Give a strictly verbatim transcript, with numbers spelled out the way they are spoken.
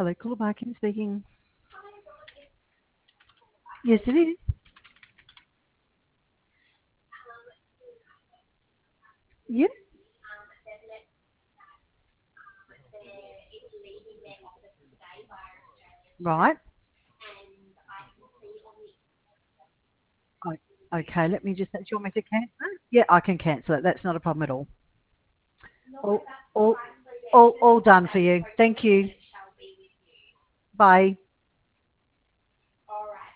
Hello, caller Barkin speaking. Yes, it is. Yeah. Right. O- Okay, let me just, do you want me to cancel it? Yeah, I can cancel it. That's not a problem at all. All, all, all, all done for you. Thank you. Bye.